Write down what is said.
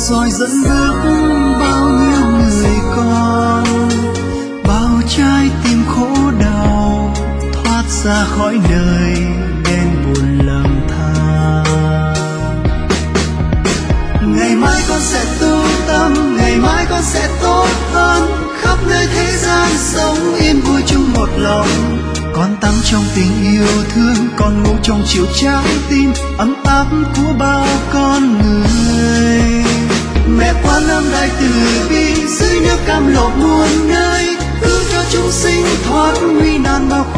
soi dẫn bước bao nhiêu người con, bao trái tim khổ đau thoát ra khỏi đời đen buồn lầm than. Ngày mai con sẽ tu tâm, ngày mai con sẽ tốt hơn, khắp nơi thế gian sống yên vui chung một lòng. Con tắm trong tình yêu thương, con ngủ trong chiều trái tim ấm áp của bao con người. Mẹ Quan Âm Đại Từ Bi dưới nước cam lộ muôn nơi, cứu cho chúng sinh thoát nguy nan bao